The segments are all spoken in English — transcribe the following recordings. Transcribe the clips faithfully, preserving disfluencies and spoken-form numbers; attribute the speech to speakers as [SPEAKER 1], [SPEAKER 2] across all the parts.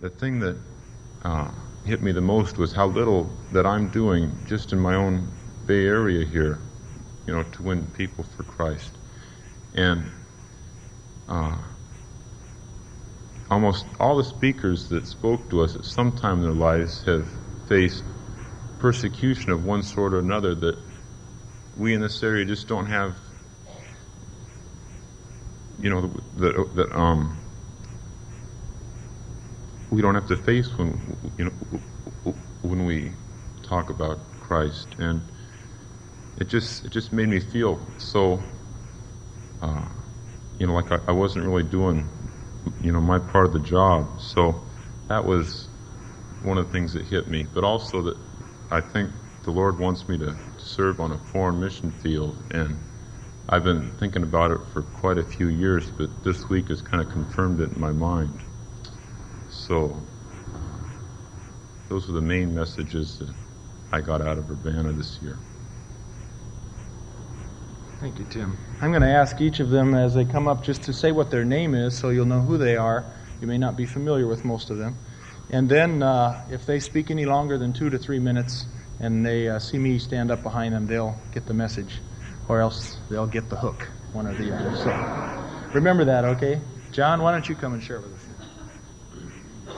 [SPEAKER 1] the thing that uh, hit me the most was how little that I'm doing just in my own Bay Area here, you know, to win people for Christ. And uh, almost all the speakers that spoke to us at some time in their lives have faced persecution of one sort or another that we in this area just don't have, you know, that that um we don't have to face when, you know, when we talk about Christ. And it just it just made me feel so, uh, you know, like I, I wasn't really doing, you know, my part of the job. So that was one of the things that hit me. But also that I think the Lord wants me to serve on a foreign mission field, and I've been thinking about it for quite a few years, but this week has kind of confirmed it in my mind. So those are the main messages that I got out of Urbana this year.
[SPEAKER 2] Thank you, Tim. I'm going to ask each of them as they come up just to say what their name is so you'll know who they are. You may not be familiar with most of them. And then uh, if they speak any longer than two to three minutes and they uh, see me stand up behind them, they'll get the message, or else they'll get the hook, one or the other. So remember that, okay? John, why don't you come and share with us?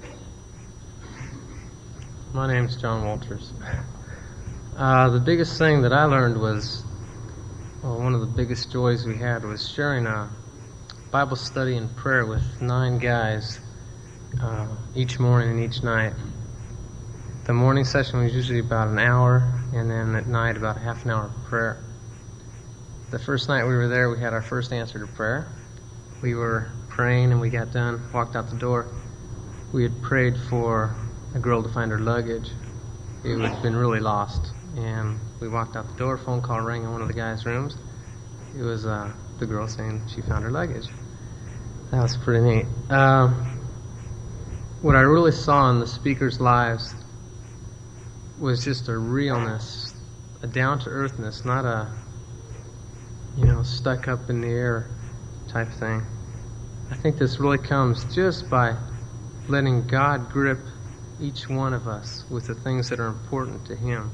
[SPEAKER 3] My name's John Walters. Uh, the biggest thing that I learned was, well, one of the biggest joys we had was sharing a Bible study and prayer with nine guys uh, each morning and each night. The morning session was usually about an hour, and then at night about half an hour of prayer. The first night we were there, we had our first answer to prayer. We were praying and we got done, walked out the door. We had prayed for a girl to find her luggage. It had been really lost. And we walked out the door, phone call rang in one of the guys' rooms. It was uh, the girl saying she found her luggage. That was pretty neat. Um, what I really saw in the speakers' lives was just a realness, a down-to-earthness, not a, you know, stuck up in the air type thing. I think this really comes just by letting God grip each one of us with the things that are important to Him.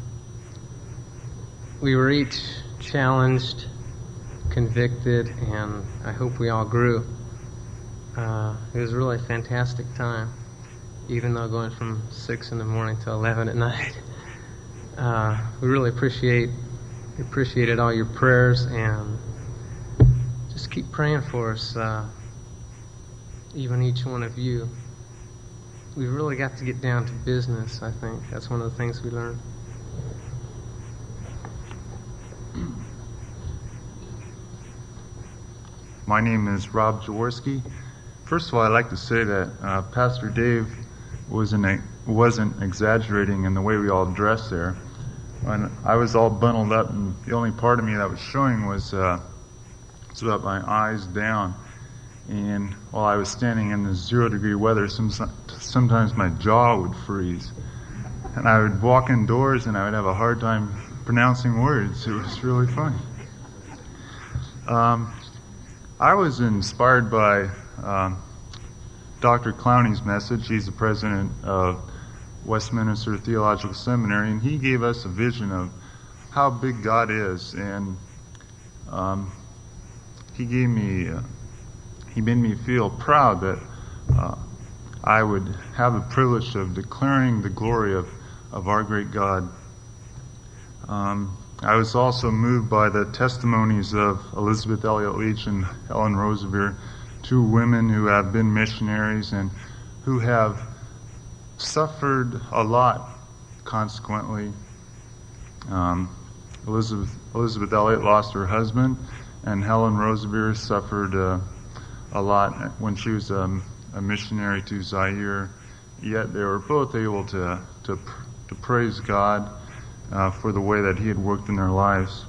[SPEAKER 3] We were each challenged, convicted, and I hope we all grew. Uh, it was really a fantastic time, even though going from six in the morning to eleven at night. Uh, we really appreciate appreciated all your prayers, and just keep praying for us, uh, even each one of you. We've really got to get down to business, I think. That's one of the things we learned.
[SPEAKER 4] My name is Rob Jaworski. First of all, I'd like to say that uh, Pastor Dave wasn't, wasn't exaggerating in the way we all dressed there. When I was all bundled up, and the only part of me that was showing was uh, it's about my eyes down. And while I was standing in the zero degree weather, some, sometimes my jaw would freeze. And I would walk indoors and I would have a hard time pronouncing words. It was really funny. Um, I was inspired by um, Doctor Clowney's message. He's the president of Westminster Theological Seminary, and he gave us a vision of how big God is. And um, he gave me, uh, he made me feel proud that uh, I would have the privilege of declaring the glory of, of our great God. Um, I was also moved by the testimonies of Elizabeth Elliot Leach and Helen Roseveare, two women who have been missionaries and who have suffered a lot consequently. Um, Elizabeth, Elizabeth Elliot lost her husband, and Helen Roseveare suffered uh, a lot when she was um, a missionary to Zaire. Yet they were both able to to, to praise God Uh, for the way that He had worked in their lives.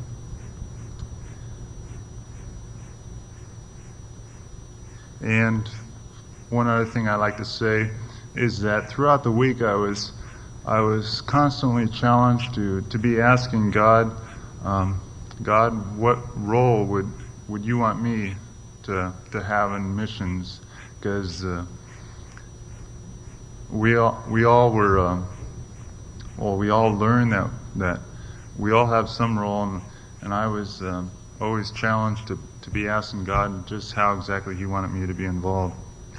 [SPEAKER 4] And one other thing I'd like to say is that throughout the week I was I was constantly challenged to, to be asking God, um, God, what role would would you want me to to have in missions? Because uh, we all we all were um, well, we all learned that that we all have some role, and, and I was um, always challenged to to be asking God just how exactly He wanted me to be involved.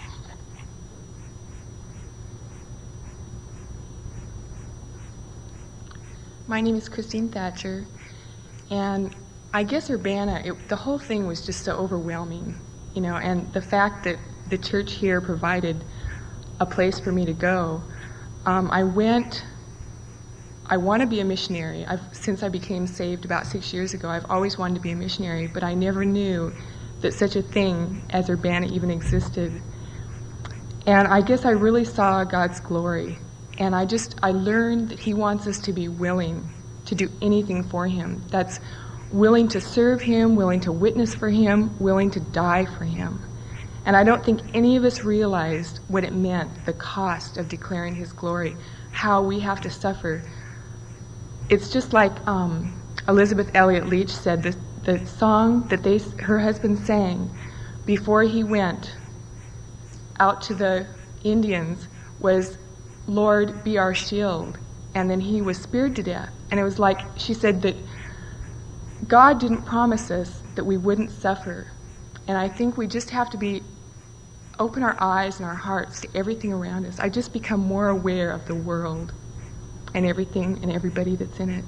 [SPEAKER 5] My name is Christine Thatcher, and I guess Urbana, it, the whole thing was just so overwhelming, you know, and the fact that the church here provided a place for me to go. Um, I went, I want to be a missionary. I've, since I became saved about six years ago, I've always wanted to be a missionary, but I never knew that such a thing as Urbana even existed. And I guess I really saw God's glory. And I just, I learned that He wants us to be willing to do anything for Him. That's willing to serve Him, willing to witness for Him, willing to die for Him. And I don't think any of us realized what it meant, the cost of declaring His glory, how we have to suffer. It's just like um, Elizabeth Elliot Leach said, the, the song that they, her husband sang before he went out to the Indians was, "Lord, be our shield." And then he was speared to death. And it was like, she said that God didn't promise us that we wouldn't suffer. And I think we just have to be, open our eyes and our hearts to everything around us. I just become more aware of the world and everything and everybody that's in it.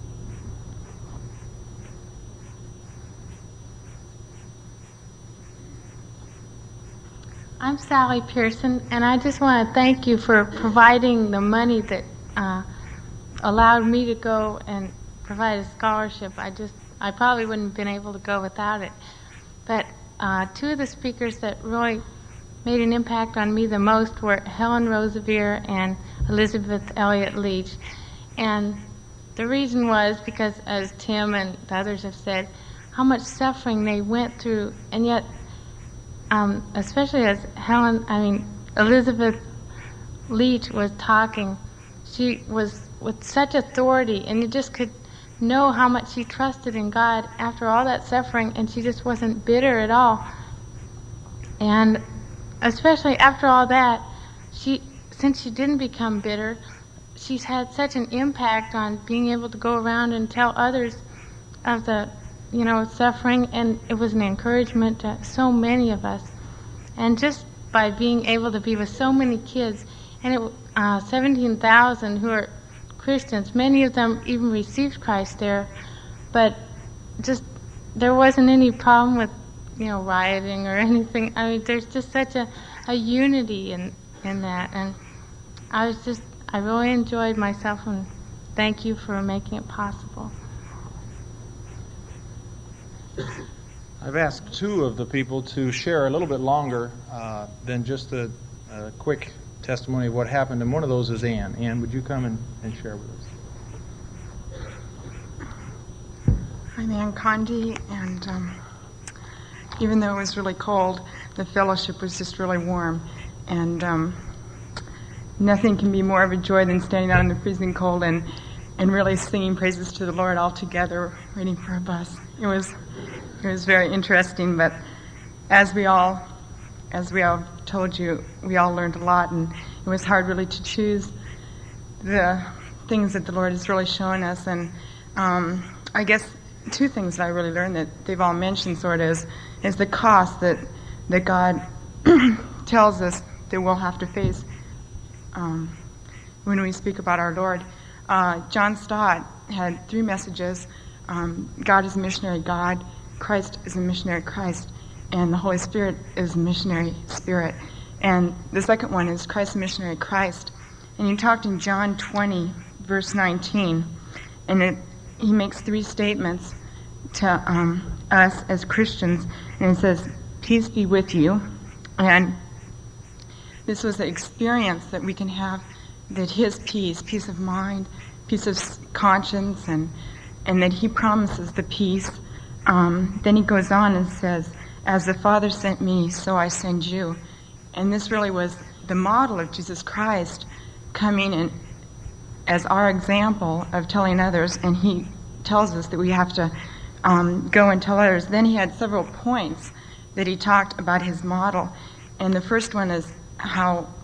[SPEAKER 6] I'm Sally Pearson, and I just want to thank you for providing the money that uh, allowed me to go and provide a scholarship. I just, I probably wouldn't have been able to go without it. But uh, two of the speakers that really made an impact on me the most were Helen Roseveare and Elizabeth Elliot Leach. And the reason was because, as Tim and the others have said, how much suffering they went through, and yet Um, especially as Helen, I mean, Elizabeth Leach was talking, she was with such authority, and you just could know how much she trusted in God after all that suffering, and she just wasn't bitter at all. And especially after all that, she, since she didn't become bitter, she's had such an impact on being able to go around and tell others of the you know, suffering, and it was an encouragement to so many of us. And just by being able to be with so many kids, and it uh, seventeen thousand who are Christians, many of them even received Christ there, but just there wasn't any problem with, you know, rioting or anything. I mean, there's just such a, a unity in, in that, and I was just, I really enjoyed myself, and thank you for making it possible.
[SPEAKER 2] I've asked two of the people to share a little bit longer uh, than just a, a quick testimony of what happened, and one of those is Ann. Ann, would you come and, and share with us?
[SPEAKER 7] I'm Ann Condi, and um, even though it was really cold, the fellowship was just really warm, and um, nothing can be more of a joy than standing out in the freezing cold and, and really singing praises to the Lord all together, waiting for a bus. It was It was very interesting, but as we all, as we all told you, we all learned a lot, and it was hard really to choose the things that the Lord has really shown us. And um, I guess two things that I really learned that they've all mentioned sort of is, is the cost that that God tells us that we'll have to face um, when we speak about our Lord. Uh, John Stott had three messages. Um, God is a missionary God, Christ is a missionary Christ, and the Holy Spirit is a missionary Spirit. And the second one is Christ, a missionary Christ. And he talked in John twenty, verse nineteen, and it, he makes three statements to um, us as Christians. And it says, "Peace be with you." And this was the experience that we can have, that his peace, peace of mind, peace of conscience, and, and that he promises the peace. Um, then he goes on and says, "As the Father sent me, so I send you." And this really was the model of Jesus Christ coming in as our example of telling others, and he tells us that we have to um, go and tell others. Then he had several points that he talked about his model, and the first one is how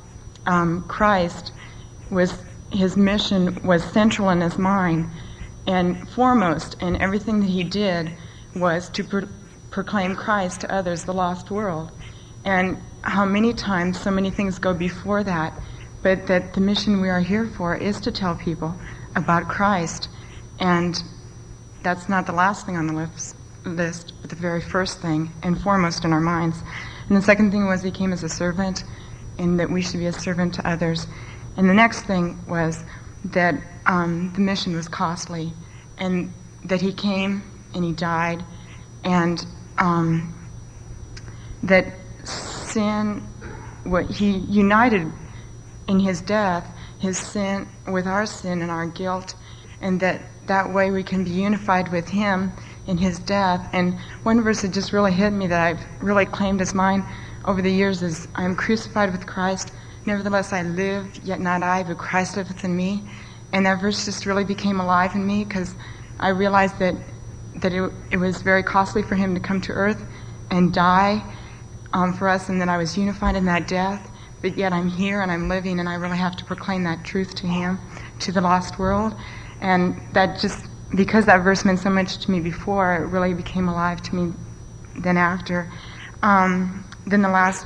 [SPEAKER 7] um, Christ was, his mission was central in his mind and foremost, and everything that he did was to pro- proclaim Christ to others, the lost world. And how many times so many things go before that, but that the mission we are here for is to tell people about Christ. And that's not the last thing on the list, list, but the very first thing and foremost in our minds. And the second thing was he came as a servant, and that we should be a servant to others. And the next thing was that um, the mission was costly, and that he came and he died, and um, that sin, what he united in his death, his sin with our sin and our guilt, and that that way we can be unified with him in his death. And one verse that just really hit me that I've really claimed as mine over the years is, I am crucified with Christ, nevertheless I live, yet not I, but Christ liveth in me. And that verse just really became alive in me, because I realized that that it, it was very costly for him to come to earth and die um, for us, and that I was unified in that death, but yet I'm here and I'm living, and I really have to proclaim that truth to him, to the lost world. And that just, because that verse meant so much to me before, it really became alive to me then after. Um, then the last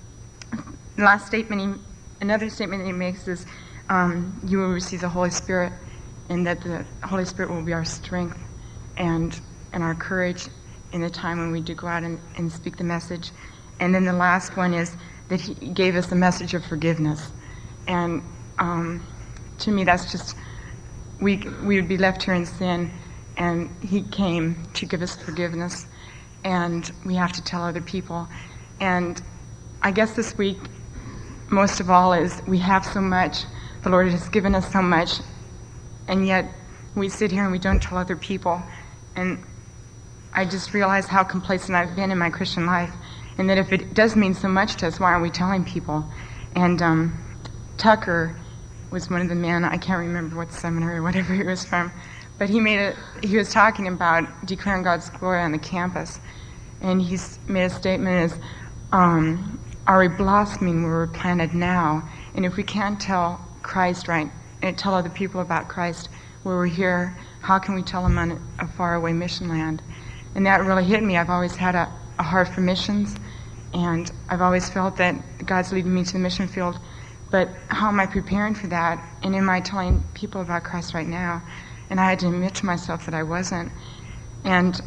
[SPEAKER 7] the last statement, he, another statement that he makes is, um, you will receive the Holy Spirit, and that the Holy Spirit will be our strength and and our courage in the time when we do go out and, and speak the message. And then the last one is that he gave us the message of forgiveness. And um, to me, that's just, we we would be left here in sin, and he came to give us forgiveness, and we have to tell other people. And I guess this week, most of all, is we have so much, the Lord has given us so much, and yet we sit here and we don't tell other people. And I just realize how complacent I've been in my Christian life, and that if it does mean so much to us, why aren't we telling people? And um, Tucker was one of the men, I can't remember what seminary or whatever he was from, but he made a, he was talking about declaring God's glory on the campus, and he made a statement as, um, are we blossoming where we're planted now? And if we can't tell Christ right, and tell other people about Christ where we're here, how can we tell them on a faraway mission land? And that really hit me. I've always had a, a heart for missions, and I've always felt that God's leading me to the mission field. But how am I preparing for that? And am I telling people about Christ right now? And I had to admit to myself that I wasn't. And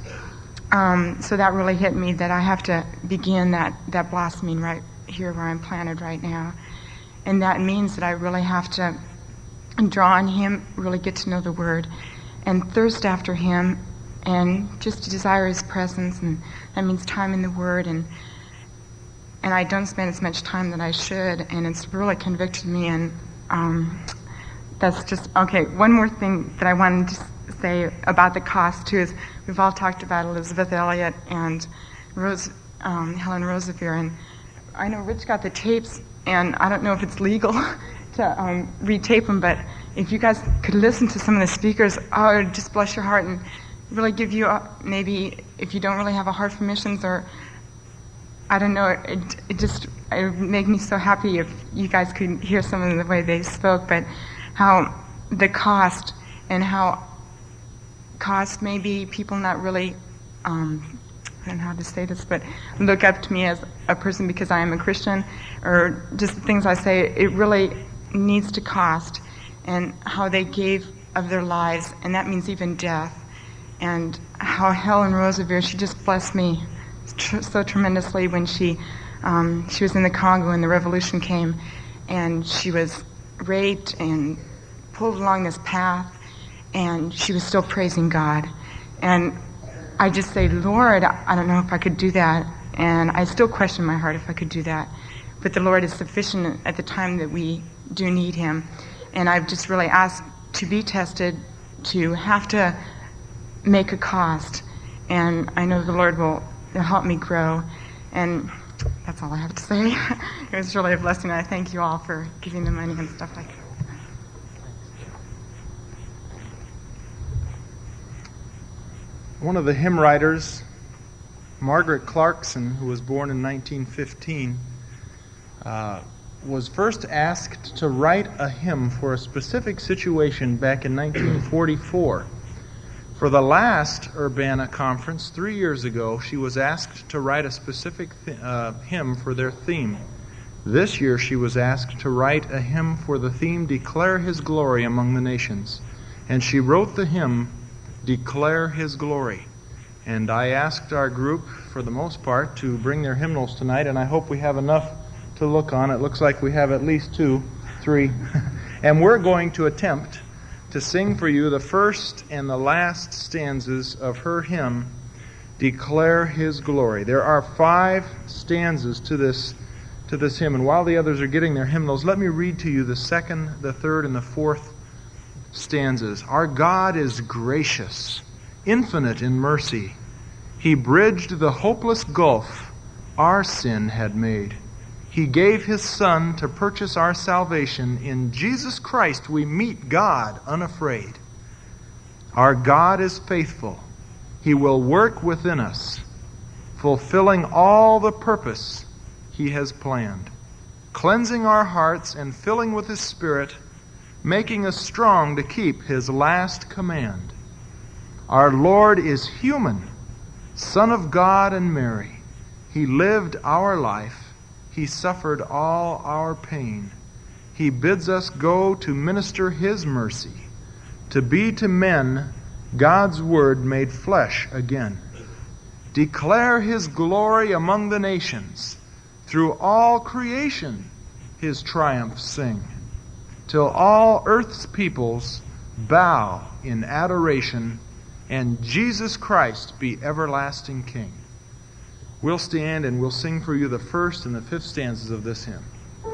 [SPEAKER 7] um, so that really hit me, that I have to begin that, that blossoming right here where I'm planted right now. And that means that I really have to draw on him, really get to know the Word, and thirst after him, and just to desire his presence. And that means time in the Word, and and I don't spend as much time that I should, and it's really convicted me. And um, that's just, okay, one more thing that I wanted to say about the cost too is, we've all talked about Elizabeth Elliot and Rose, um, Helen Roseveare, and I know Rich got the tapes, and I don't know if it's legal to um, retape them, but if you guys could listen to some of the speakers, oh, it would just bless your heart and really give you, a, maybe if you don't really have a heart for missions, or I don't know, it, it just, it would make me so happy if you guys could hear some of the way they spoke, but how the cost, and how cost maybe people not really, um, I don't know how to say this, but look up to me as a person because I am a Christian, or just the things I say, it really needs to cost, and how they gave of their lives, and that means even death. And how Helen Roseveare, she just blessed me tr- so tremendously when she um, she was in the Congo and the revolution came, and she was raped and pulled along this path, and she was still praising God. And I just say, Lord, I don't know if I could do that, and I still question my heart if I could do that. But the Lord is sufficient at the time that we do need him. And I've just really asked to be tested, to have to make a cost. And I know the Lord will help me grow. And that's all I have to say. It was really a blessing. I thank you all for giving the money and stuff like that.
[SPEAKER 2] One of the hymn writers, Margaret Clarkson, who was born in nineteen fifteen, uh, was first asked to write a hymn for a specific situation back in nineteen forty-four. For the last Urbana conference, three years ago, she was asked to write a specific th- uh, hymn for their theme. This year, she was asked to write a hymn for the theme, Declare His Glory Among the Nations. And she wrote the hymn, Declare His Glory. And I asked our group, for the most part, to bring their hymnals tonight, and I hope we have enough to look on. It looks like we have at least two, three. And we're going to attempt to sing for you the first and the last stanzas of her hymn, Declare His Glory. There are five stanzas to this, to this hymn, and while the others are getting their hymnals, let me read to you the second, the third, and the fourth stanzas. Our God is gracious, infinite in mercy. He bridged the hopeless gulf our sin had made. He gave His Son to purchase our salvation. In Jesus Christ we meet God unafraid. Our God is faithful. He will work within us, fulfilling all the purpose He has planned, cleansing our hearts and filling with His Spirit, making us strong to keep His last command. Our Lord is human, Son of God and Mary. He lived our life. He suffered all our pain. He bids us go to minister His mercy, to be to men God's word made flesh again. Declare His glory among the nations. Through all creation His triumph sing, till all earth's peoples bow in adoration, and Jesus Christ be everlasting King. We'll stand and we'll sing for you the first and the fifth stanzas of this hymn.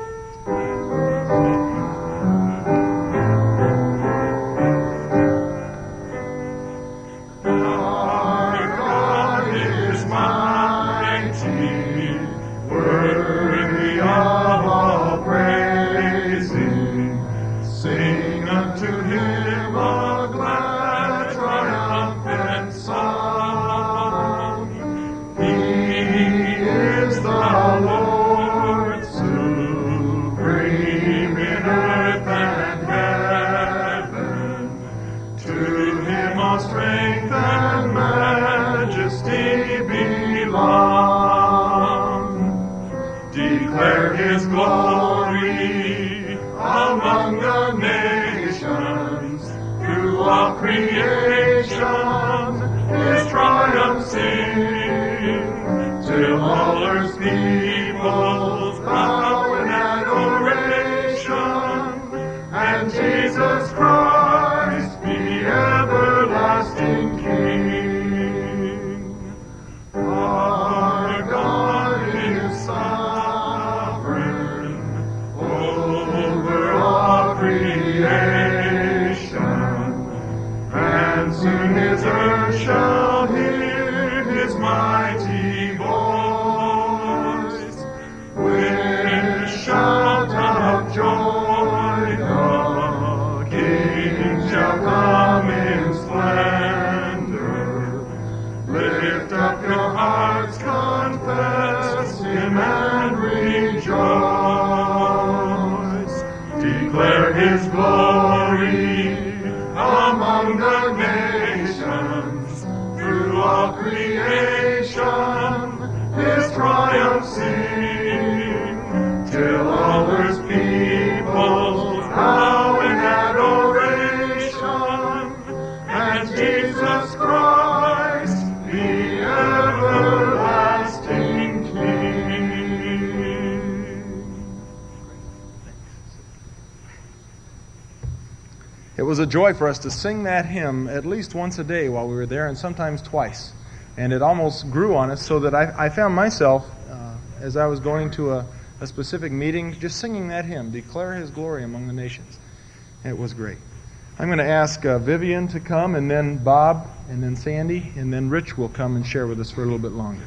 [SPEAKER 2] It was a joy for us to sing that hymn at least once a day while we were there, and sometimes twice. And it almost grew on us so that I, I found myself, uh, as I was going to a, a specific meeting, just singing that hymn, Declare His Glory Among the Nations. And it was great. I'm going to ask uh, Vivian to come, and then Bob, and then Sandy, and then Rich will come and share with us for a little bit longer.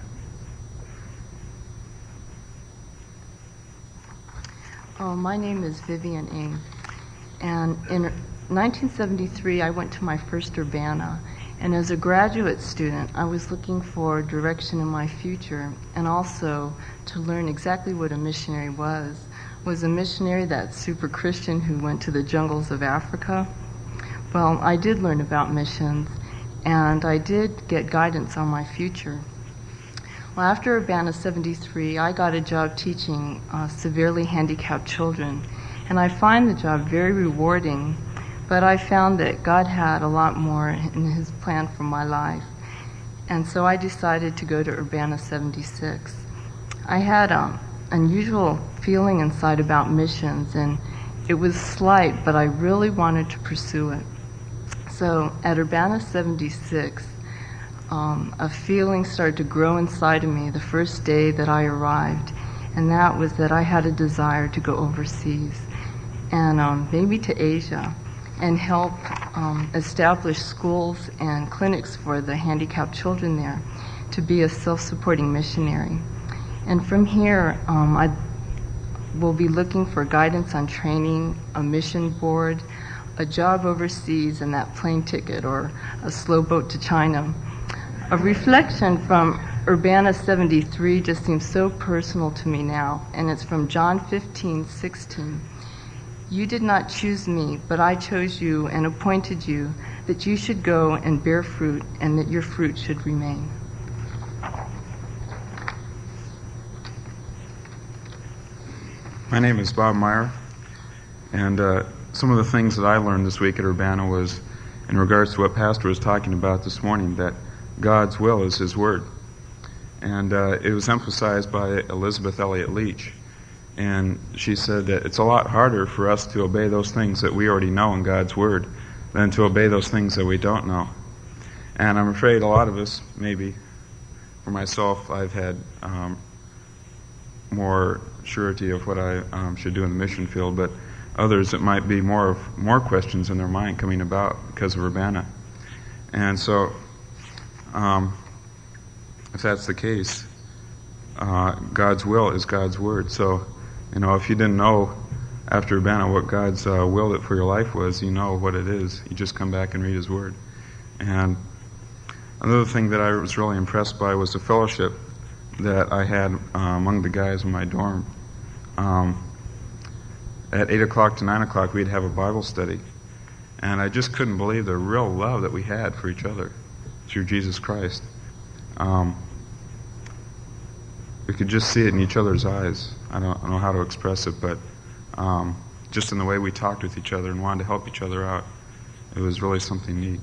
[SPEAKER 8] Oh, my name is Vivian Ng, and in nineteen seventy-three I went to my first Urbana, and as a graduate student I was looking for direction in my future and also to learn exactly what a missionary was. was a missionary, that super Christian who went to the jungles of Africa. Well, I did learn about missions, and I did get guidance on my future. Well, after Urbana seventy-three, I got a job teaching uh, severely handicapped children, and I find the job very rewarding, but I found that God had a lot more in His plan for my life, and so I decided to go to Urbana seventy-six. I had an unusual feeling inside about missions, and it was slight, but I really wanted to pursue it. So at Urbana seventy-six, Um, a feeling started to grow inside of me the first day that I arrived, and that was that I had a desire to go overseas, and um, maybe to Asia, and help um, establish schools and clinics for the handicapped children there, to be a self-supporting missionary. And from here, um, I will be looking for guidance on training, a mission board, a job overseas, and that plane ticket or a slow boat to China. A reflection from Urbana seventy-three just seems so personal to me now, and it's from John fifteen sixteen. You did not choose me, but I chose you and appointed you, that you should go and bear fruit, and that your fruit should remain.
[SPEAKER 9] My name is Bob Meyer, and uh, some of the things that I learned this week at Urbana was in regards to what Pastor was talking about this morning, that God's will is His Word. And uh, it was emphasized by Elizabeth Elliot Leach. And she said that it's a lot harder for us to obey those things that we already know in God's Word than to obey those things that we don't know. And I'm afraid a lot of us, maybe, for myself, I've had um, more surety of what I um, should do in the mission field, but others, it might be more of more questions in their mind coming about because of Urbana. And so, Um, if that's the case, uh, God's will is God's Word. So, you know, if you didn't know after Urbana what God's uh, will it for your life was, you know what it is. You just come back and read His Word. And another thing that I was really impressed by was the fellowship that I had uh, among the guys in my dorm. Um, at eight o'clock to nine o'clock, we'd have a Bible study. And I just couldn't believe the real love that we had for each other through Jesus Christ. Um, we could just see it in each other's eyes. I don't, I don't know how to express it, but um, just in the way we talked with each other and wanted to help each other out, it was really something neat.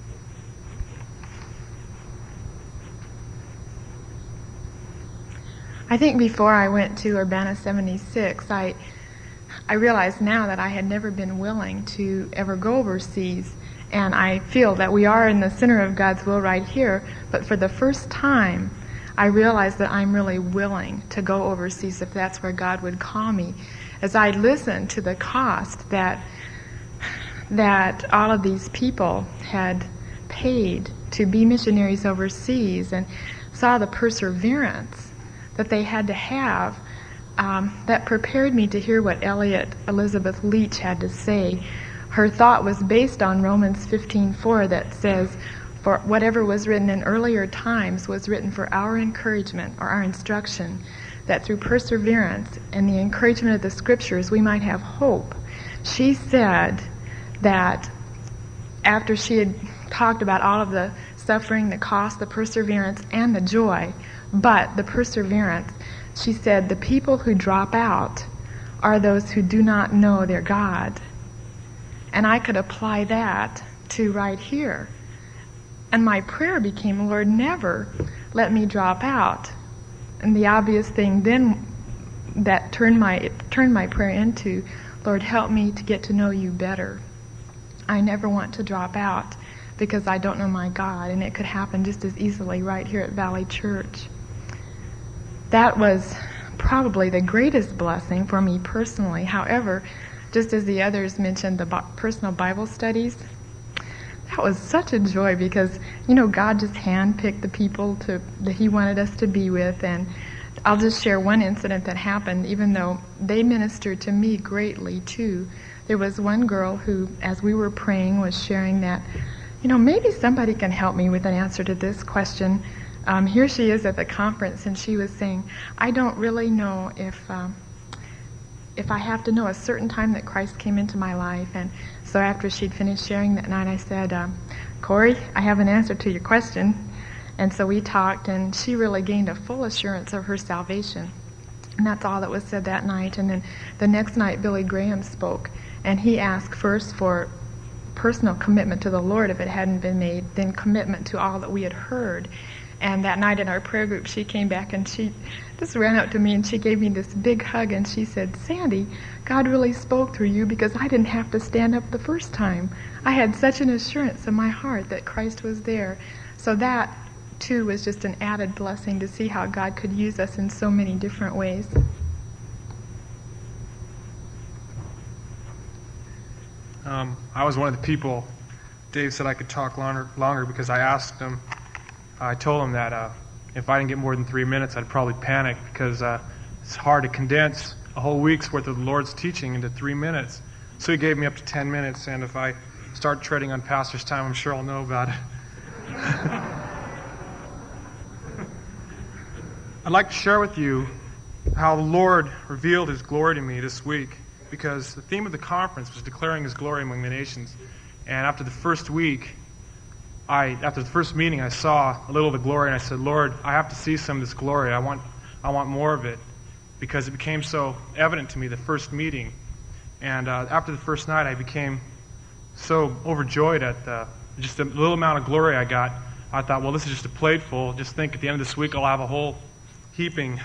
[SPEAKER 5] I think before I went to Urbana seventy-six, I I realized now that I had never been willing to ever go overseas. And I feel that we are in the center of God's will right here, but for the first time, I realize that I'm really willing to go overseas if that's where God would call me. As I listened to the cost that that all of these people had paid to be missionaries overseas, and saw the perseverance that they had to have, um, that prepared me to hear what Elliot Elizabeth Leach had to say. Her thought was based on Romans fifteen four that says, "For whatever was written in earlier times was written for our encouragement," or our instruction, that through perseverance and the encouragement of the Scriptures we might have hope. She said that after she had talked about all of the suffering, the cost, the perseverance, and the joy, but the perseverance, she said, the people who drop out are those who do not know their God. And I could apply that to right here. And my prayer became, Lord, never let me drop out. And the obvious thing then that turned my it turned my prayer into, Lord, help me to get to know you better. I never want to drop out because I don't know my God, and it could happen just as easily right here at Valley Church. That was probably the greatest blessing for me personally. However, just as the others mentioned the personal Bible studies, that was such a joy because, you know, God just handpicked the people to, that He wanted us to be with. And I'll just share one incident that happened, even though they ministered to me greatly too. There was one girl who, as we were praying, was sharing that, you know, maybe somebody can help me with an answer to this question. Um, here she is at the conference, and she was saying, I don't really know if... Um, if I have to know a certain time that Christ came into my life. And so after she'd finished sharing that night, I said, um, Corey, I have an answer to your question. And so we talked, and she really gained a full assurance of her salvation. And that's all that was said that night. And then the next night, Billy Graham spoke, and he asked first for personal commitment to the Lord if it hadn't been made, then commitment to all that we had heard. And that night in our prayer group, she came back and she just ran up to me and she gave me this big hug and she said, Sandy, God really spoke through you because I didn't have to stand up the first time. I had such an assurance in my heart that Christ was there. So that, too, was just an added blessing to see how God could use us in so many different ways.
[SPEAKER 10] Um, I was one of the people, Dave said I could talk longer, longer because I asked him, I told him that uh, if I didn't get more than three minutes, I'd probably panic because uh, it's hard to condense a whole week's worth of the Lord's teaching into three minutes. So he gave me up to ten minutes, and if I start treading on pastor's time, I'm sure I'll know about it. I'd like to share with you how the Lord revealed His glory to me this week, because the theme of the conference was declaring His glory among the nations. And after the first week, I after the first meeting, I saw a little of the glory, and I said, Lord, I have to see some of this glory. I want, I want more of it, because it became so evident to me the first meeting. And uh, after the first night, I became so overjoyed at the, just the little amount of glory I got. I thought, well, this is just a plateful. Just think at the end of this week, I'll have a whole heaping.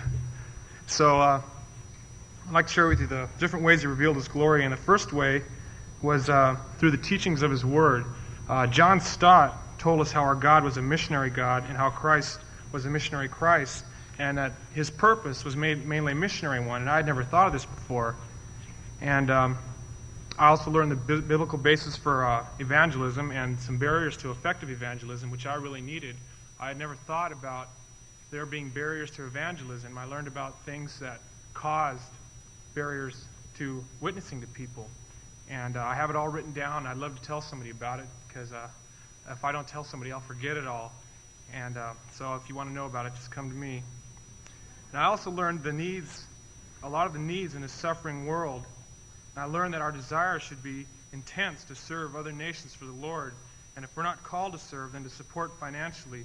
[SPEAKER 10] So uh, I'd like to share with you the different ways He revealed His glory. And the first way was uh, through the teachings of His Word. Uh, John Stott told us how our God was a missionary God and how Christ was a missionary Christ, and that His purpose was made mainly a missionary one. And I had never thought of this before. And um, I also learned the bi- biblical basis for uh, evangelism and some barriers to effective evangelism, which I really needed. I had never thought about there being barriers to evangelism. I learned about things that caused barriers to witnessing to people. And uh, I have it all written down. I'd love to tell somebody about it, because uh, if I don't tell somebody, I'll forget it all. And uh, so if you want to know about it, just come to me. And I also learned the needs, a lot of the needs in this suffering world. And I learned that our desire should be intense to serve other nations for the Lord. And if we're not called to serve, then to support financially.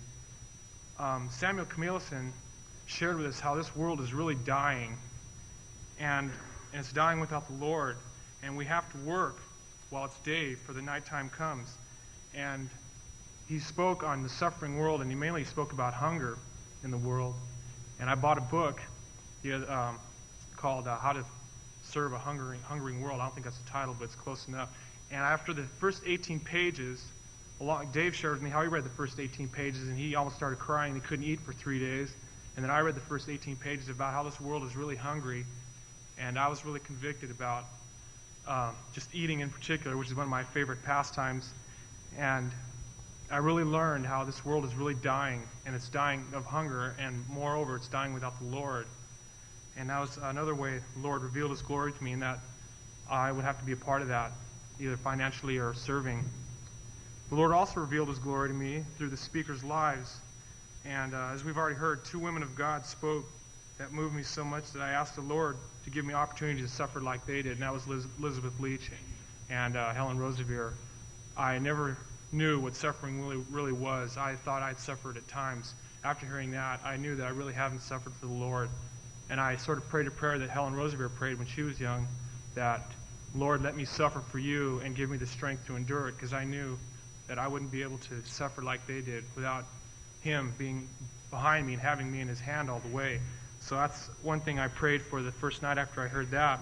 [SPEAKER 10] Um, Samuel Camillison shared with us how this world is really dying. And, and it's dying without the Lord. And we have to work while it's day, for the nighttime comes. And he spoke on the suffering world, and he mainly spoke about hunger in the world. And I bought a book he had, um, called uh, How to Serve a Hungering, Hungering World. I don't think that's the title, but it's close enough. And after the first eighteen pages, along, Dave shared with me how he read the first eighteen pages, and he almost started crying. He couldn't eat for three days. And then I read the first eighteen pages about how this world is really hungry. And I was really convicted about Um, just eating in particular, which is one of my favorite pastimes. And I really learned how this world is really dying, and it's dying of hunger, and moreover, it's dying without the Lord. And that was another way the Lord revealed His glory to me, in that I would have to be a part of that, either financially or serving. The Lord also revealed His glory to me through the speakers' lives. And uh, as we've already heard, two women of God spoke that moved me so much that I asked the Lord to give me opportunity to suffer like they did, and that was Liz, Elizabeth Leach and uh, Helen Roseveare. I never knew what suffering really, really was. I thought I'd suffered at times. After hearing that, I knew that I really haven't suffered for the Lord. And I sort of prayed a prayer that Helen Roseveare prayed when she was young, that, Lord, let me suffer for you and give me the strength to endure it, because I knew that I wouldn't be able to suffer like they did without Him being behind me and having me in His hand all the way. So that's one thing I prayed for the first night after I heard that.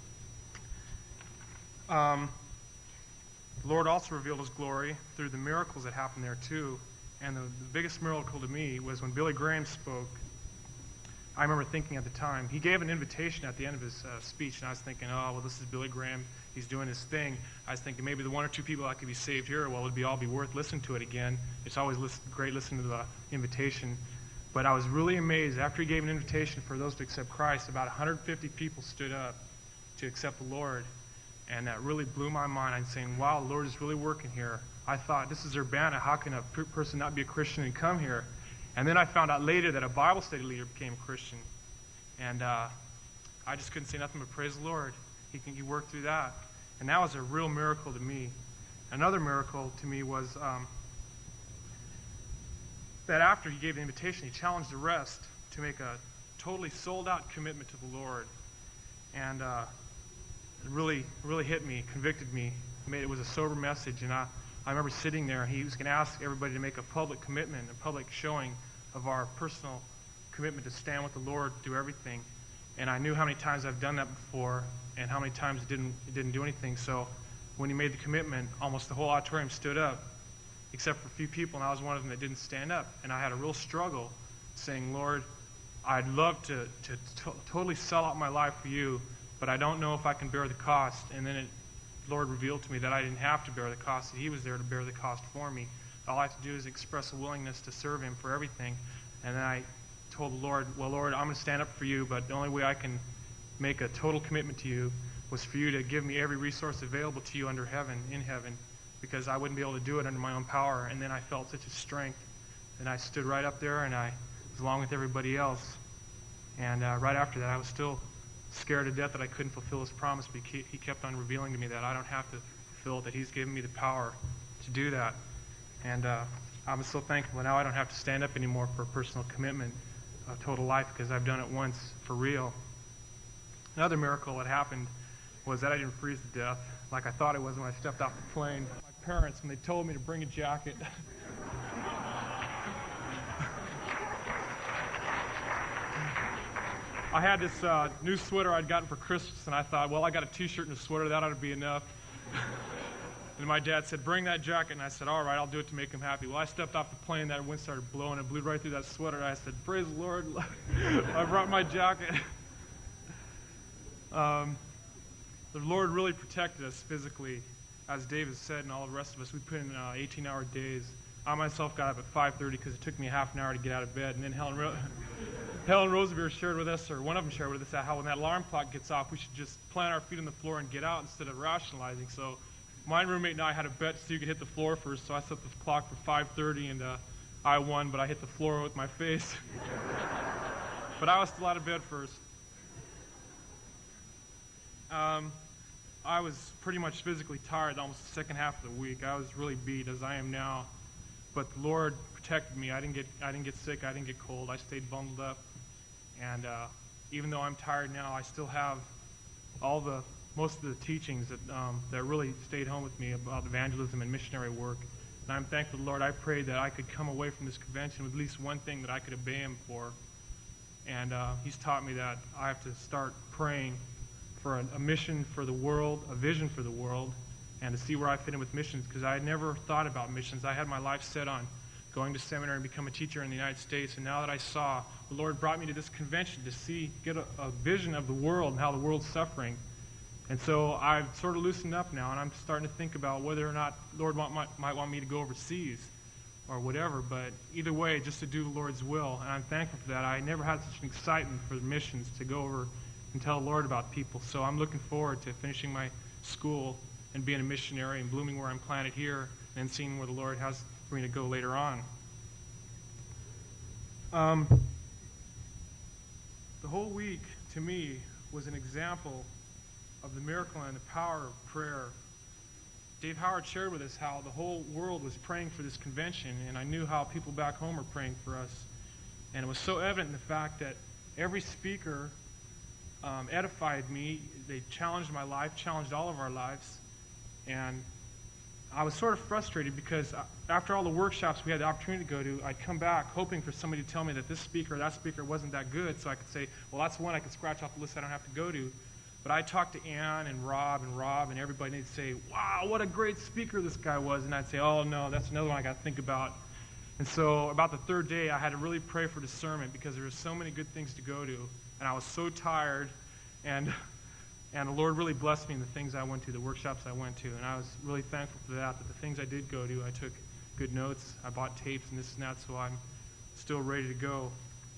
[SPEAKER 10] Um, the Lord also revealed His glory through the miracles that happened there too. And the, the biggest miracle to me was when Billy Graham spoke. I remember thinking at the time, he gave an invitation at the end of his uh, speech, and I was thinking, oh, well, this is Billy Graham. He's doing his thing. I was thinking maybe the one or two people that could be saved here, well, it would be all be worth listening to it again. It's always listen, great listening to the invitation. But I was really amazed. After he gave an invitation for those to accept Christ, about one hundred fifty people stood up to accept the Lord. And that really blew my mind. I'm saying, wow, the Lord is really working here. I thought, this is Urbana. How can a per- person not be a Christian and come here? And then I found out later that a Bible study leader became a Christian. And uh, I just couldn't say nothing but praise the Lord. He can he worked through that. And that was a real miracle to me. Another miracle to me was um, that after he gave the invitation, he challenged the rest to make a totally sold-out commitment to the Lord. And uh, it really, really hit me, convicted me. Made, it was a sober message. And I, I remember sitting there, and he was going to ask everybody to make a public commitment, a public showing of our personal commitment to stand with the Lord through everything. And I knew how many times I've done that before and how many times it didn't, it didn't do anything. So when he made the commitment, almost the whole auditorium stood up, except for a few people, and I was one of them that didn't stand up. And I had a real struggle saying, Lord, I'd love to, to, to totally sell out my life for you, but I don't know if I can bear the cost. And then it, the Lord revealed to me that I didn't have to bear the cost, that he was there to bear the cost for me. All I have to do is express a willingness to serve him for everything. And then I told the Lord, well, Lord, I'm going to stand up for you, but the only way I can make a total commitment to you was for you to give me every resource available to you under heaven, in heaven, because I wouldn't be able to do it under my own power. And then I felt such a strength. And I stood right up there, and I was along with everybody else. And uh, right after that, I was still scared to death that I couldn't fulfill his promise, but he, he kept on revealing to me that I don't have to fulfill it, that he's given me the power to do that. And uh, I'm so thankful. Now I don't have to stand up anymore for a personal commitment of total life, because I've done it once for real. Another miracle that happened was that I didn't freeze to death like I thought it was when I stepped off the plane. My parents, when they told me to bring a jacket, I had this uh, new sweater I'd gotten for Christmas, and I thought, well, I got a t-shirt and a sweater, that ought to be enough. And my dad said, bring that jacket, and I said, all right, I'll do it to make him happy. Well, I stepped off the plane, that wind started blowing, and blew right through that sweater, and I said, praise the Lord, I brought my jacket. Um, the Lord really protected us physically, as David said, and all the rest of us. We put in uh, eighteen-hour days. I myself got up at five thirty because it took me half an hour to get out of bed, and then Helen, Ro- Helen Roseveare shared with us, or one of them shared with us, how when that alarm clock gets off, we should just plant our feet on the floor and get out instead of rationalizing. So my roommate and I had a bet so you could hit the floor first, so I set the clock for five thirty, and uh, I won, but I hit the floor with my face. But I was still out of bed first. Um, I was pretty much physically tired almost the second half of the week. I was really beat, as I am now. But the Lord protected me. I didn't get I didn't get sick. I didn't get cold. I stayed bundled up. And uh, even though I'm tired now, I still have all the most of the teachings that um, that really stayed home with me about evangelism and missionary work. And I'm thankful to the Lord. I prayed that I could come away from this convention with at least one thing that I could obey Him for. And uh, He's taught me that I have to start praying for a, a mission for the world, a vision for the world, and to see where I fit in with missions, because I had never thought about missions. I had my life set on going to seminary and become a teacher in the United States, and now that I saw, the Lord brought me to this convention to see, get a, a vision of the world and how the world's suffering. And so I've sort of loosened up now, and I'm starting to think about whether or not the Lord might, might, might want me to go overseas or whatever, but either way, just to do the Lord's will, and I'm thankful for that. I never had such an excitement for the missions to go over and tell the Lord about people, so I'm looking forward to finishing my school and being a missionary and blooming where I'm planted here and seeing where the Lord has for me to go later on. Um, the whole week, to me, was an example of the miracle and the power of prayer. Dave Howard shared with us how the whole world was praying for this convention, and I knew how people back home were praying for us. And it was so evident in the fact that every speaker um, edified me. They challenged my life, challenged all of our lives. And I was sort of frustrated because after all the workshops we had the opportunity to go to, I'd come back hoping for somebody to tell me that this speaker or that speaker wasn't that good, so I could say, well, that's one I could scratch off the list I don't have to go to. But I talked to Ann and Rob and Rob and everybody, and they'd say, wow, what a great speaker this guy was. And I'd say, oh, no, that's another one I got to think about. And so about the third day, I had to really pray for discernment because there were so many good things to go to, and I was so tired, and and the Lord really blessed me in the things I went to, the workshops I went to, and I was really thankful for that, that the things I did go to, I took good notes, I bought tapes and this and that, so I'm still ready to go.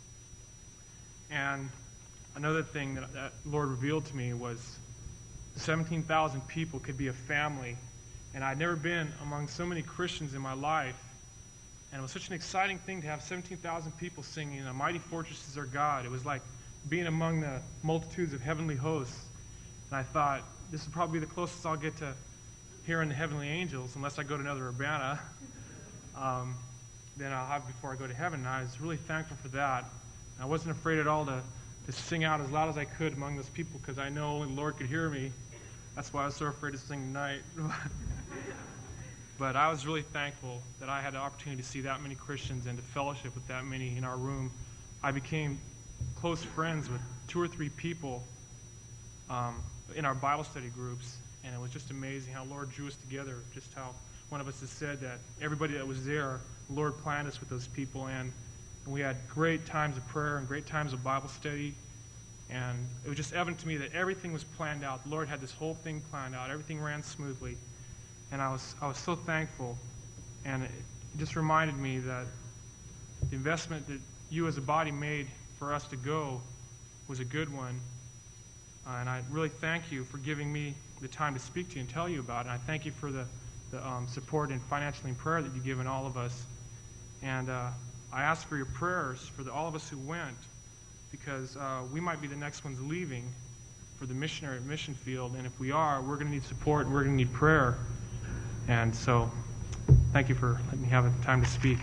[SPEAKER 10] And another thing that, that Lord revealed to me was seventeen thousand people could be a family, and I'd never been among so many Christians in my life. And it was such an exciting thing to have seventeen thousand people singing, "A Mighty Fortress is Our God." It was like being among the multitudes of heavenly hosts. And I thought, this will probably be the closest I'll get to hearing the heavenly angels, unless I go to another Urbana. Um, then I'll have before I go to heaven. And I was really thankful for that. I wasn't afraid at all to, to sing out as loud as I could among those people, because I know only the Lord could hear me. That's why I was so afraid to sing tonight. But I was really thankful that I had the opportunity to see that many Christians and to fellowship with that many in our room. I became close friends with two or three people um, in our Bible study groups, and it was just amazing how the Lord drew us together, just how one of us has said that everybody that was there, the Lord planned us with those people, and, and we had great times of prayer and great times of Bible study, and it was just evident to me that everything was planned out. The Lord had this whole thing planned out. Everything ran smoothly, and I was I was so thankful, and it just reminded me that the investment that you as a body made for us to go was a good one, uh, and I really thank you for giving me the time to speak to you and tell you about it. And I thank you for the the um, support and financially and prayer that you've given all of us. And uh, I ask for your prayers for the, all of us who went, because uh, we might be the next ones leaving for the missionary mission field. And if we are, we're going to need support and we're going to need prayer. And so thank you for letting me have the time to speak.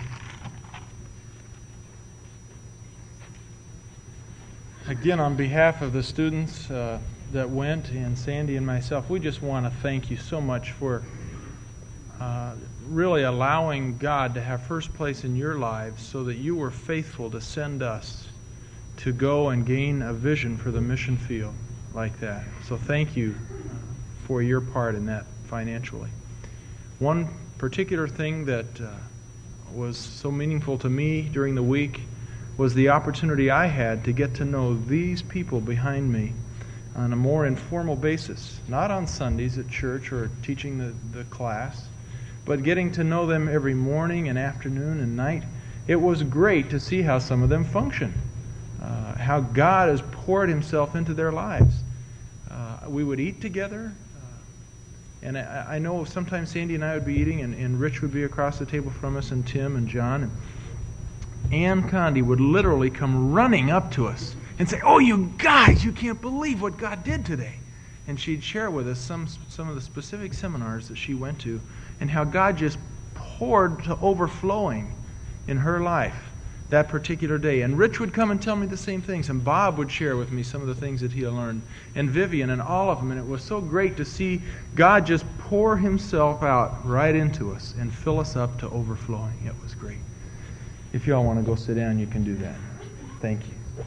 [SPEAKER 2] Again, on behalf of the students uh, that went, and Sandy and myself, we just want to thank you so much for Uh, really allowing God to have first place in your lives, so that you were faithful to send us to go and gain a vision for the mission field like that. So thank you uh, for your part in that financially. One particular thing that uh, was so meaningful to me during the week was the opportunity I had to get to know these people behind me on a more informal basis, not on Sundays at church or teaching the, the class, but getting to know them every morning and afternoon and night. It was great to see how some of them function, uh, how God has poured Himself into their lives. Uh, we would eat together, uh, and I, I know sometimes Sandy and I would be eating, and, and Rich would be across the table from us, and Tim and John, and Ann Condi would literally come running up to us and say, "Oh, you guys, you can't believe what God did today." And she'd share with us some some of the specific seminars that she went to, and how God just poured to overflowing in her life that particular day. And Rich would come and tell me the same things, and Bob would share with me some of the things that he had learned, and Vivian, and all of them. And it was so great to see God just pour Himself out right into us and fill us up to overflowing. It was great. If y'all want to go sit down, you can do that. Thank you.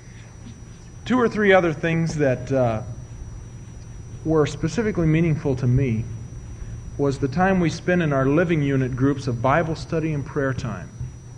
[SPEAKER 2] Two or three other things that uh, were specifically meaningful to me was the time we spent in our living unit groups of Bible study and prayer time.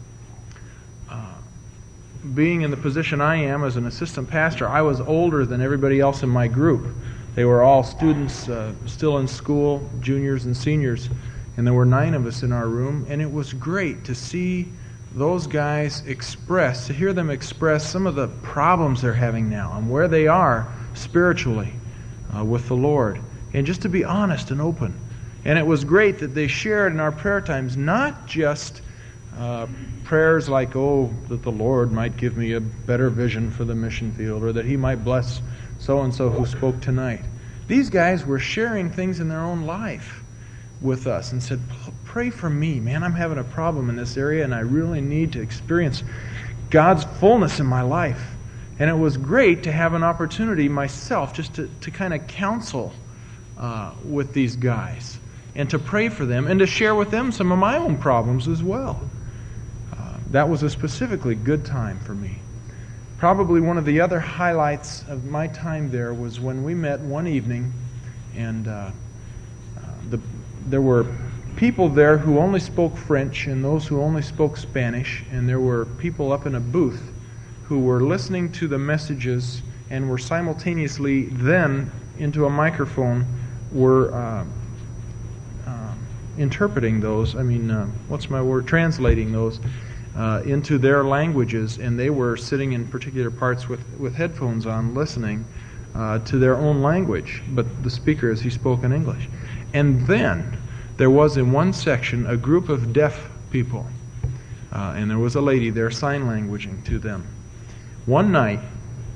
[SPEAKER 2] Uh, being in the position I am as an assistant pastor, I was older than everybody else in my group. They were all students uh, still in school, juniors and seniors, and there were nine of us in our room, and it was great to see those guys express, to hear them express some of the problems they're having now and where they are spiritually uh, with the Lord, and just to be honest and open. And it was great that they shared in our prayer times not just uh, prayers like, oh, that the Lord might give me a better vision for the mission field, or that He might bless so-and-so who spoke tonight. These guys were sharing things in their own life with us and said, pray for me, man, I'm having a problem in this area and I really need to experience God's fullness in my life. And it was great to have an opportunity myself just to, to kind of counsel uh, with these guys, and to pray for them, and to share with them some of my own problems as well. Uh, that was a specifically good time for me. Probably one of the other highlights of my time there was when we met one evening, and uh, uh, the, there were people there who only spoke French and those who only spoke Spanish, and there were people up in a booth who were listening to the messages and were simultaneously then into a microphone were uh, uh, interpreting those, I mean, uh, what's my word, translating those uh, into their languages, and they were sitting in particular parts with, with headphones on listening uh, to their own language, but the speaker as he spoke in English. And then there was in one section a group of deaf people, uh, and there was a lady there sign languaging to them. One night,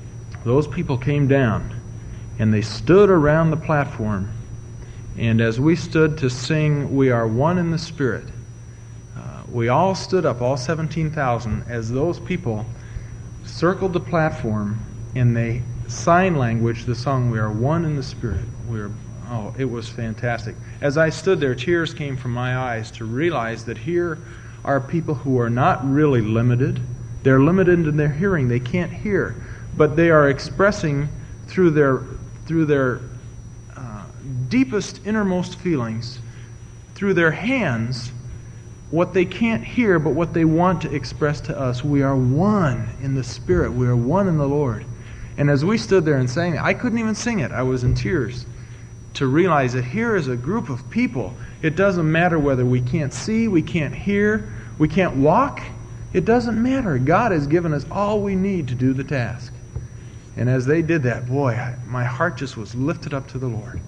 [SPEAKER 2] those people came down and they stood around the platform. And as we stood to sing, "We Are One in the Spirit," uh, we all stood up, all seventeen thousand, as those people circled the platform and they sign language the song, "We Are One in the Spirit." We are, oh, it was fantastic. As I stood there, tears came from my eyes to realize that here are people who are not really limited. They're limited in their hearing. They can't hear. But they are expressing through their through their uh, deepest, innermost feelings, through their hands, what they can't hear, but what they want to express to us. We are one in the Spirit. We are one in the Lord. And as we stood there and sang it, I couldn't even sing it. I was in tears to realize that here is a group of people. It doesn't matter whether we can't see, we can't hear, we can't walk. It doesn't matter. God has given us all we need to do the task. And as they did that, boy, I, my heart just was lifted up to the Lord.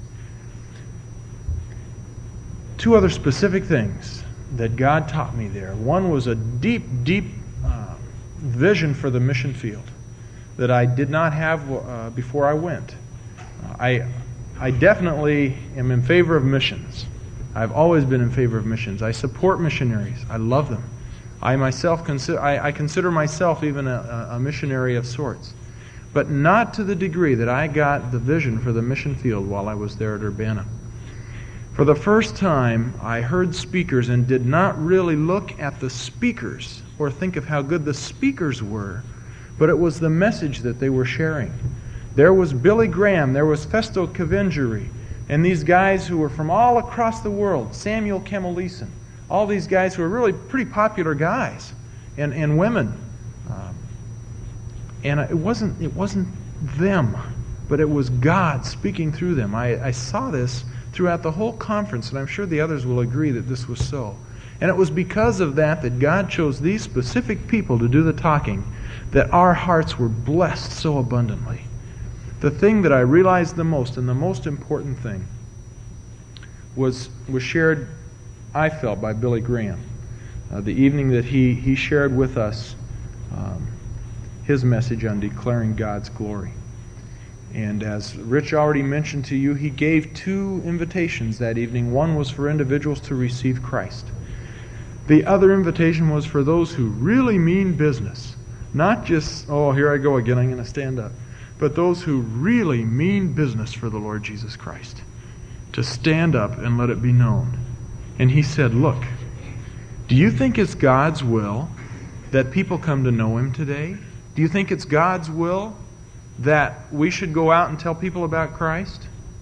[SPEAKER 2] Two other specific things that God taught me there. One was a deep, deep uh, vision for the mission field that I did not have uh, before I went. Uh, I, I definitely am in favor of missions. I've always been in favor of missions. I support missionaries. I love them. I myself consider, I, I consider myself even a, a missionary of sorts. But not to the degree that I got the vision for the mission field while I was there at Urbana. For the first time, I heard speakers and did not really look at the speakers or think of how good the speakers were, but it was the message that they were sharing. There was Billy Graham, there was Festo Kavengeri, and these guys who were from all across the world, Samuel Kemeleson, all these guys who were really pretty popular guys, and, and women. Um, and it wasn't, it wasn't them, but it was God speaking through them. I, I saw this throughout the whole conference, and I'm sure the others will agree that this was so. And it was because of that that God chose these specific people to do the talking, that our hearts were blessed so abundantly. The thing that I realized the most, and the most important thing, was was shared, I felt, by Billy Graham. Uh, the evening that he, he shared with us um, his message on declaring God's glory. And as Rich already mentioned to you, he gave two invitations that evening. One was for individuals to receive Christ. The other invitation was for those who really mean business. Not just, oh, here I go again, I'm going to stand up. But those who really mean business for the Lord Jesus Christ. To stand up and let it be known. And he said, look, do you think it's God's will that people come to know Him today? Do you think it's God's will that we should go out and tell people about Christ?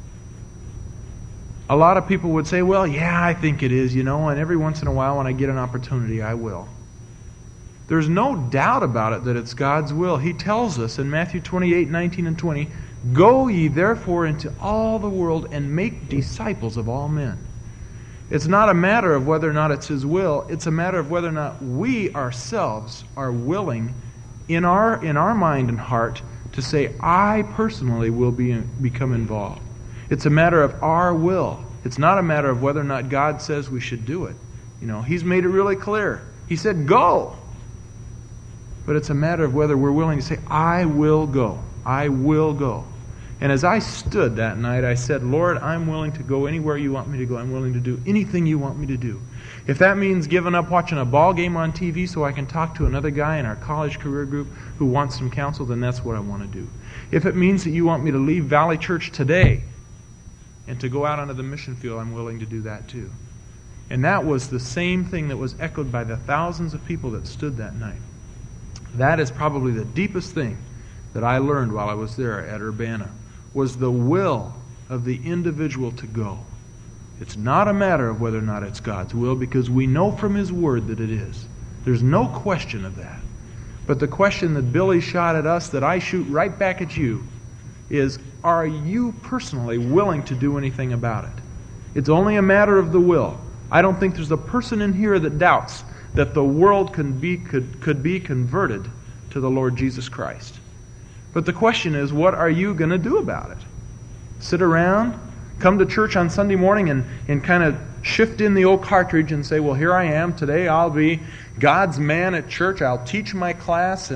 [SPEAKER 2] A lot of people would say, well, yeah, I think it is, you know, and every once in a while when I get an opportunity, I will. There's no doubt about it that it's God's will. He tells us in Matthew twenty-eight, nineteen and twenty, go ye therefore into all the world and make disciples of all men. It's not a matter of whether or not it's His will. It's a matter of whether or not we ourselves are willing in our in our mind and heart to say, I personally will be become involved. It's a matter of our will. It's not a matter of whether or not God says we should do it. You know, He's made it really clear. He said, go. But it's a matter of whether we're willing to say, I will go. I will go. And as I stood that night, I said, Lord, I'm willing to go anywhere you want me to go. I'm willing to do anything you want me to do. If that means giving up watching a ball game on T V so I can talk to another guy in our college career group who wants some counsel, then that's what I want to do. If it means that you want me to leave Valley Church today and to go out onto the mission field, I'm willing to do that too. And that was the same thing that was echoed by the thousands of people that stood that night. That is probably the deepest thing that I learned while I was there at Urbana, was the will of the individual to go. It's not a matter of whether or not it's God's will, because we know from His Word that it is. There's no question of that. But the question that Billy shot at us, that I shoot right back at you, is, are you personally willing to do anything about it? It's only a matter of the will. I don't think there's a person in here that doubts that the world can be, could, could be converted to the Lord Jesus Christ. But the question is, what are you going to do about it? Sit around, come to church on Sunday morning and, and kind of shift in the old cartridge and say, well, here I am. Today I'll be God's man at church. I'll teach my class and,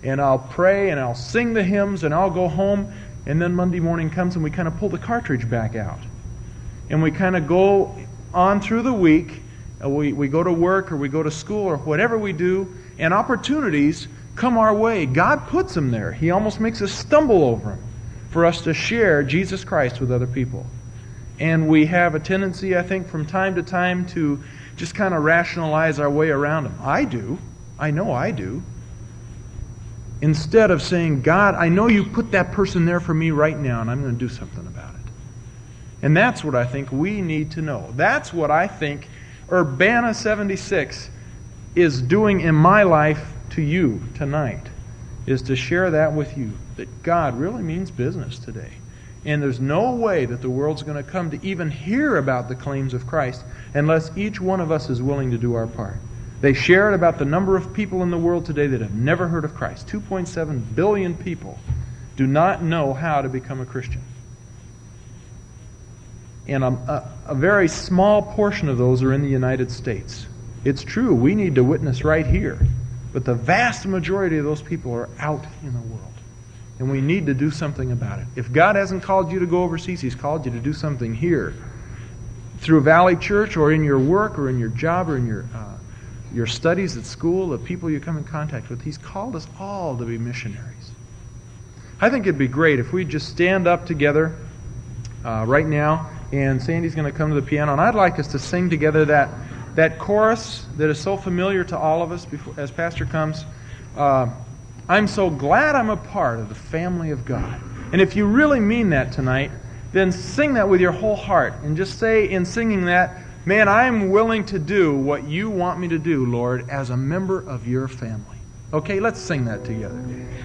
[SPEAKER 2] and I'll pray, and I'll sing the hymns, and I'll go home, and then Monday morning comes, and we kind of pull the cartridge back out. And we kind of go on through the week. We, we go to work, or we go to school, or whatever we do, and opportunities come our way. God puts them there. He almost makes us stumble over them for us to share Jesus Christ with other people. And we have a tendency, I think, from time to time to just kind of rationalize our way around them. I do. I know I do. Instead of saying, God, I know you put that person there for me right now, and I'm going to do something about it. And that's what I think we need to know. That's what I think Urbana seventy-six is doing in my life to you tonight, is to share that with you, that God really means business today. And there's no way that the world's going to come to even hear about the claims of Christ unless each one of us is willing to do our part. They share it about the number of people in the world today that have never heard of Christ. two point seven billion people do not know how to become a Christian. And a, a, a very small portion of those are in the United States. It's true, we need to witness right here. But the vast majority of those people are out in the world. And we need to do something about it. If God hasn't called you to go overseas, He's called you to do something here. Through Valley Church, or in your work, or in your job, or in your uh, your studies at school, the people you come in contact with. He's called us all to be missionaries. I think it'd be great if we just stand up together uh, right now, and Sandy's going to come to the piano, and I'd like us to sing together that that chorus that is so familiar to all of us before, as Pastor comes. Uh, I'm so glad I'm a part of the family of God. And if you really mean that tonight, then sing that with your whole heart. And just say in singing that, man, I'm willing to do what you want me to do, Lord, as a member of your family. Okay, let's sing that together.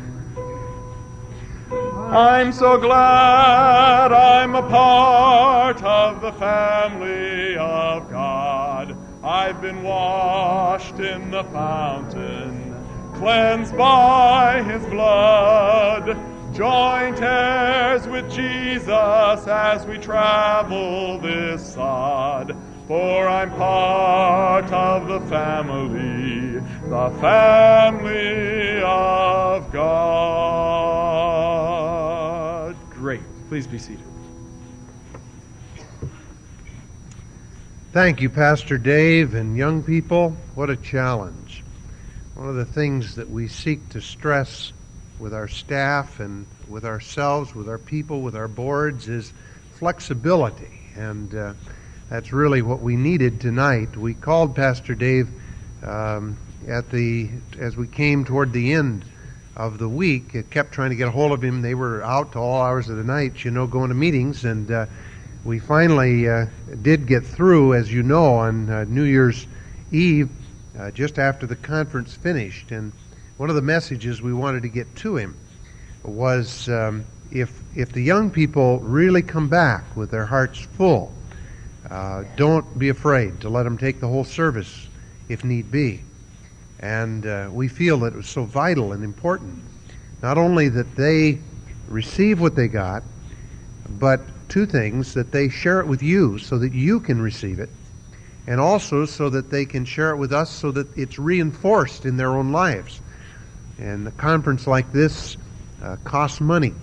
[SPEAKER 2] I'm so glad I'm a part of the family of God. I've been washed in the fountain, cleansed by His blood, joint heirs with Jesus as we travel this sod. For I'm part of the family, the family of God. Great. Please be seated.
[SPEAKER 11] Thank you, Pastor Dave, and young people. What a challenge. One of the things that we seek to stress with our staff and with ourselves, with our people, with our boards, is flexibility. And uh, that's really what we needed tonight. We called Pastor Dave um, at the as we came toward the end of the week. It kept trying to get a hold of him. They were out to all hours of the night, you know, going to meetings. And uh, we finally uh, did get through, as you know, on uh, New Year's Eve, uh, just after the conference finished. And one of the messages we wanted to get to him was um, if if the young people really come back with their hearts full, uh, don't be afraid to let them take the whole service if need be. And uh, we feel that it was so vital and important, not only that they receive what they got, but two things, that they share it with you so that you can receive it, and also so that they can share it with us so that it's reinforced in their own lives. And a conference like this uh, costs money.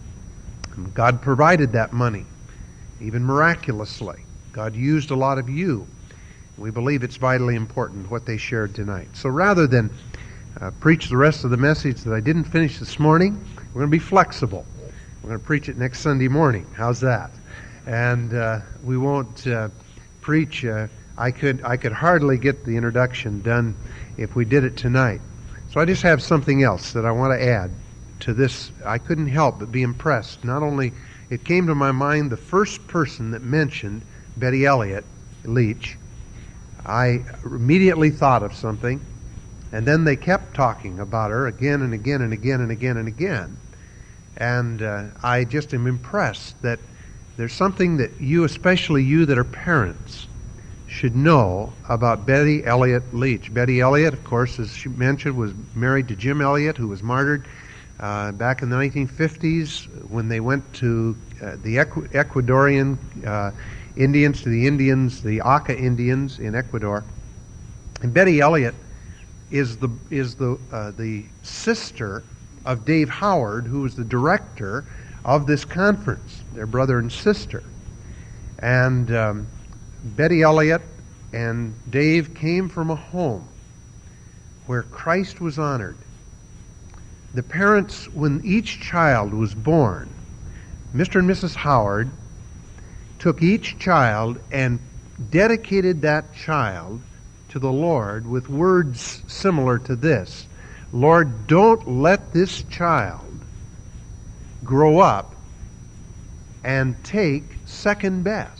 [SPEAKER 11] God provided that money, even miraculously. God used a lot of you. We believe it's vitally important what they shared tonight. So rather than uh, preach the rest of the message that I didn't finish this morning, we're going to be flexible. We're going to preach it next Sunday morning. How's that? And uh, we won't uh, preach. Uh, I could I could hardly get the introduction done if we did it tonight. So I just have something else that I want to add to this. I couldn't help but be impressed. Not only it came to my mind the first person that mentioned Betty Elliott Leach. I immediately thought of something, and then they kept talking about her again and again and again and again and again. And uh, I just am impressed that there's something that you, especially you that are parents, should know about Betty Elliott Leach. Betty Elliott, of course, as she mentioned, was married to Jim Elliott, who was martyred uh, back in the nineteen fifties when they went to uh, the Equ- Ecuadorian uh, Indians, to the Indians, the Auca Indians in Ecuador. And Betty Elliott is the is the uh, the sister of Dave Howard, who was the director of this conference, their brother and sister. And um, Betty Elliott and Dave came from a home where Christ was honored. The parents, when each child was born, Mister and Missus Howard took each child and dedicated that child to the Lord with words similar to this: Lord, don't let this child grow up and take second best.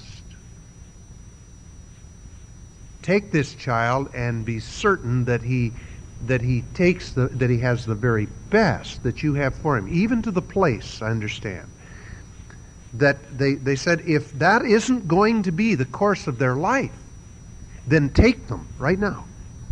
[SPEAKER 11] Take this child and be certain that he that he takes the that he has the very best that you have for him, even to the place, I understand. That they, they said, if that isn't going to be the course of their life, then take them right now.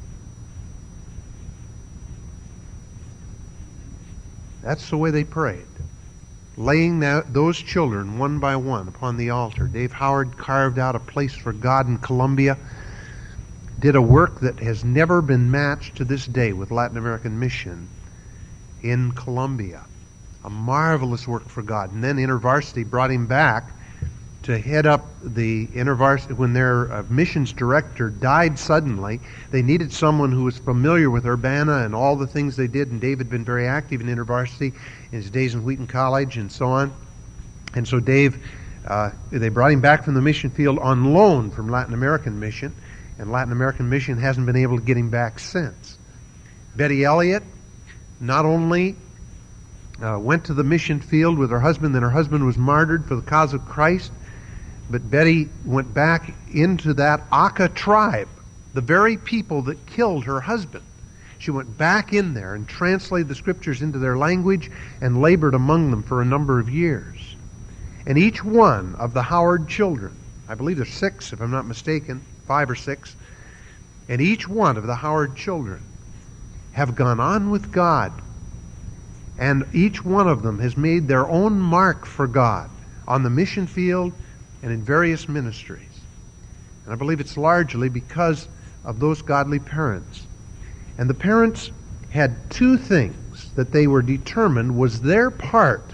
[SPEAKER 11] That's the way they prayed, laying that, those children one by one upon the altar. Dave Howard carved out a place for God in Colombia, did a work that has never been matched to this day with Latin American Mission in Colombia. A marvelous work for God. And then InterVarsity brought him back to head up the InterVarsity. When their uh, missions director died suddenly, they needed someone who was familiar with Urbana and all the things they did, and Dave had been very active in InterVarsity in his days in Wheaton College and so on. And so Dave, uh, they brought him back from the mission field on loan from Latin American Mission, and Latin American Mission hasn't been able to get him back since. Betty Elliott not only uh, went to the mission field with her husband, then her husband was martyred for the cause of Christ, but Betty went back into that Aka tribe, the very people that killed her husband. She went back in there and translated the scriptures into their language and labored among them for a number of years. And each one of the Howard children, I believe there's six if I'm not mistaken, five or six, and each one of the Howard children have gone on with God, and each one of them has made their own mark for God on the mission field and in various ministries. And I believe it's largely because of those godly parents. And the parents had two things that they were determined was their part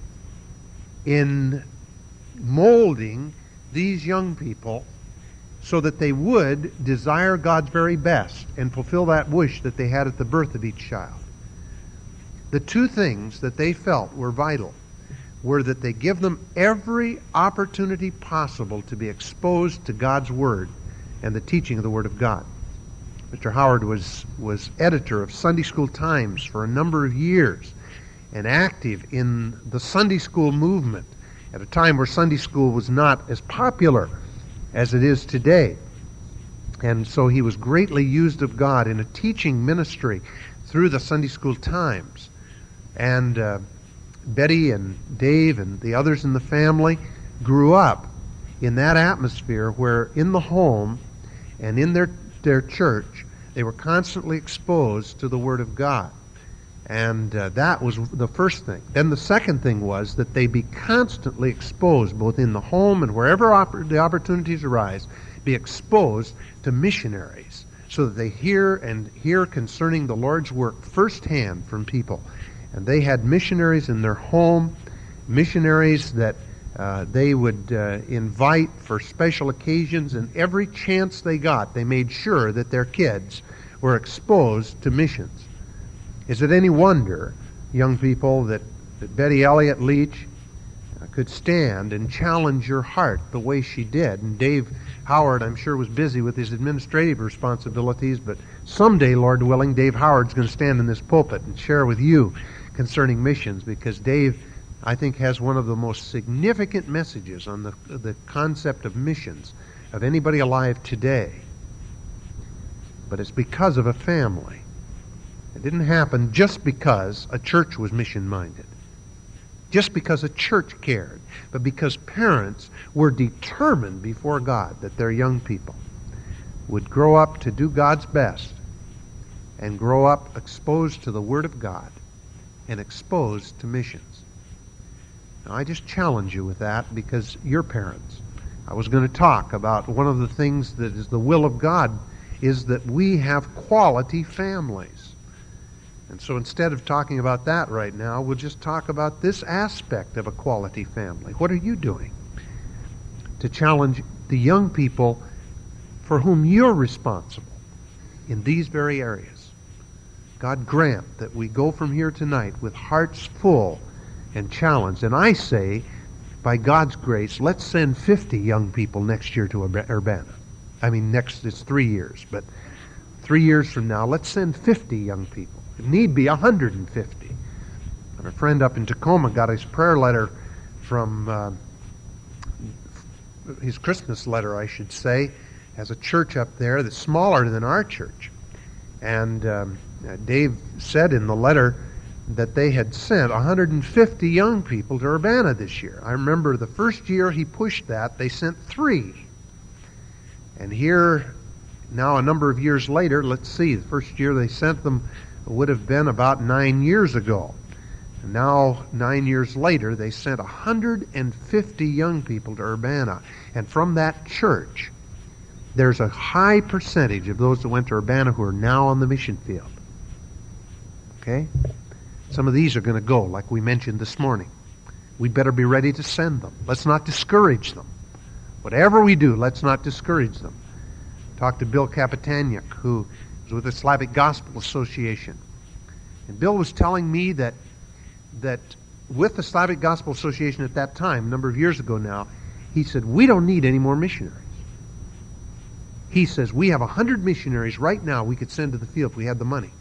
[SPEAKER 11] in molding these young people so that they would desire God's very best and fulfill that wish that they had at the birth of each child. The two things that they felt were vital were that they give them every opportunity possible to be exposed to God's Word and the teaching of the Word of God. Mister Howard was, was editor of Sunday School Times for a number of years and active in the Sunday school movement at a time where Sunday school was not as popular as it is today. And so he was greatly used of God in a teaching ministry through the Sunday School Times. And uh, Betty and Dave and the others in the family grew up in that atmosphere where in the home and in their, their church they were constantly exposed to the Word of God. And uh, that was the first thing. Then the second thing was that they be constantly exposed, both in the home and wherever oppor- the opportunities arise, be exposed to missionaries so that they hear and hear concerning the Lord's work firsthand from people. And they had missionaries in their home, missionaries that uh, they would uh, invite for special occasions, and every chance they got, they made sure that their kids were exposed to missions. Is it any wonder, young people, that, that Betty Elliott Leach uh, could stand and challenge your heart the way she did? And Dave Howard, I'm sure, was busy with his administrative responsibilities, but someday, Lord willing, Dave Howard's going to stand in this pulpit and share with you concerning missions, because Dave, I think, has one of the most significant messages on the, the concept of missions of anybody alive today. But it's because of a family. It didn't happen just because a church was mission-minded, just because a church cared, but because parents were determined before God that their young people would grow up to do God's best and grow up exposed to the Word of God and exposed to missions. Now, I just challenge you with that because you're parents. I was going to talk about one of the things that is the will of God is that we have quality families. And so instead of talking about that right now, we'll just talk about this aspect of a quality family. What are you doing to challenge the young people for whom you're responsible in these very areas? God grant that we go from here tonight with hearts full and challenged. And I say, by God's grace, let's send fifty young people next year to Urbana. I mean, next, it's three years, but three years from now, let's send fifty young people. If need be, one hundred fifty. And a friend up in Tacoma got his prayer letter from, uh, his Christmas letter, I should say, has a church up there that's smaller than our church. And um, Dave said in the letter that they had sent one hundred fifty young people to Urbana this year. I remember the first year he pushed that, they sent three. And here, now a number of years later, let's see, the first year they sent them would have been about nine years ago. And now, nine years later, they sent one hundred fifty young people to Urbana. And from that church, there's a high percentage of those that went to Urbana who are now on the mission field. Okay? Some of these are going to go, like we mentioned this morning. We'd better be ready to send them. Let's not discourage them. Whatever we do, let's not discourage them. Talked to Bill Kapitaniuk, who is with the Slavic Gospel Association. And Bill was telling me that that with the Slavic Gospel Association at that time, a number of years ago now, he said, we don't need any more missionaries. He says, we have one hundred missionaries right now we could send to the field if we had the money.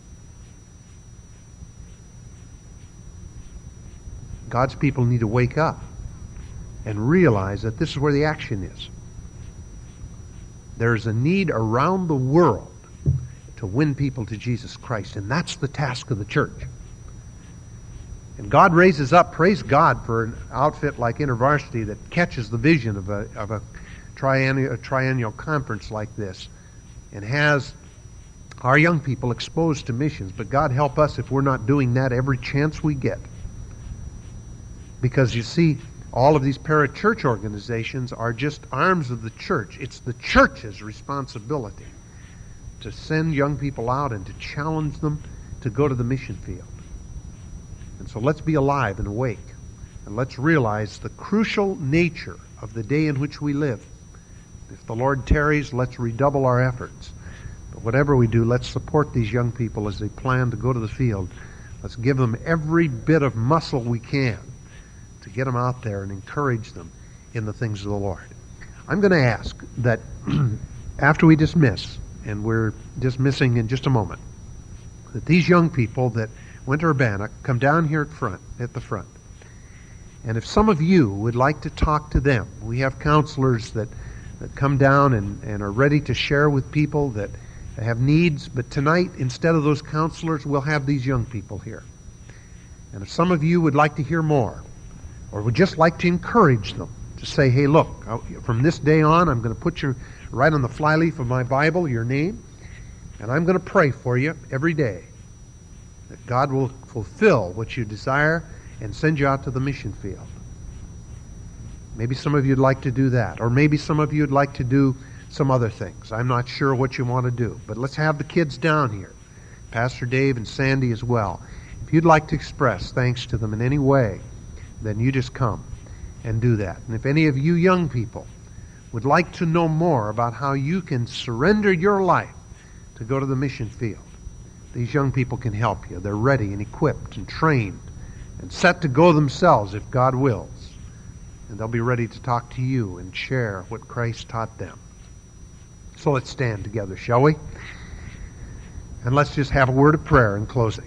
[SPEAKER 11] God's people need to wake up and realize that this is where the action is. There's a need around the world to win people to Jesus Christ, and that's the task of the church. And God raises up, praise God for an outfit like InterVarsity that catches the vision of a, of a, triennial, a triennial conference like this and has our young people exposed to missions. But God help us if we're not doing that every chance we get. Because you see, all of these parachurch organizations are just arms of the church. It's the church's responsibility to send young people out and to challenge them to go to the mission field. And so let's be alive and awake. And let's realize the crucial nature of the day in which we live. If the Lord tarries, let's redouble our efforts. But whatever we do, let's support these young people as they plan to go to the field. Let's give them every bit of muscle we can to get them out there and encourage them in the things of the Lord. I'm going to ask that after we dismiss, and we're dismissing in just a moment, that these young people that went to Urbana come down here at front, at the front. And if some of you would like to talk to them, we have counselors that, that come down and, and are ready to share with people that have needs. But tonight, instead of those counselors, we'll have these young people here. And if some of you would like to hear more, or would just like to encourage them to say, hey, look, from this day on, I'm going to put you right on the flyleaf of my Bible, your name, and I'm going to pray for you every day that God will fulfill what you desire and send you out to the mission field. Maybe some of you would like to do that, or maybe some of you would like to do some other things. I'm not sure what you want to do, but let's have the kids down here, Pastor Dave and Sandy as well. If you'd like to express thanks to them in any way, then you just come and do that. And if any of you young people would like to know more about how you can surrender your life to go to the mission field, these young people can help you. They're ready and equipped and trained and set to go themselves if God wills. And they'll be ready to talk to you and share what Christ taught them. So let's stand together, shall we? And let's just have a word of prayer in closing.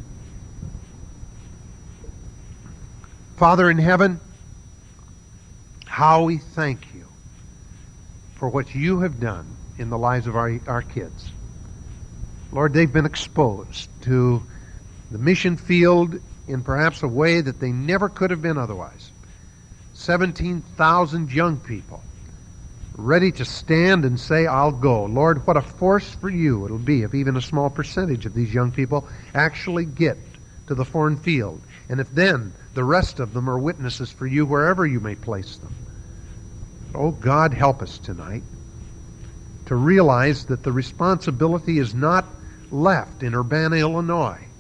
[SPEAKER 11] Father in heaven, how we thank you for what you have done in the lives of our, our kids. Lord, they've been exposed to the mission field in perhaps a way that they never could have been otherwise. seventeen thousand young people ready to stand and say, I'll go. Lord, what a force for you it'll be if even a small percentage of these young people actually get to the foreign field. And if then the rest of them are witnesses for you wherever you may place them. Oh, God, help us tonight to realize that the responsibility is not left in Urbana, Illinois,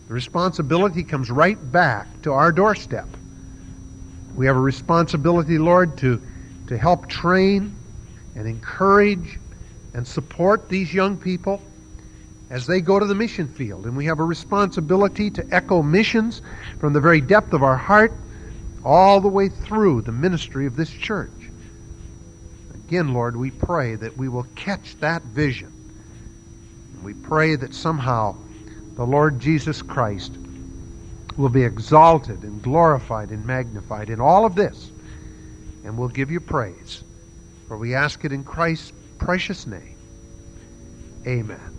[SPEAKER 11] The responsibility comes right back to our doorstep. We have a responsibility, Lord, to, to help train and encourage and support these young people as they go to the mission field. And we have a responsibility to echo missions from the very depth of our heart all the way through the ministry of this church. Again, Lord, we pray that we will catch that vision. We pray that somehow the Lord Jesus Christ will be exalted and glorified and magnified in all of this. And we'll give you praise. For we ask it in Christ's precious name. Amen.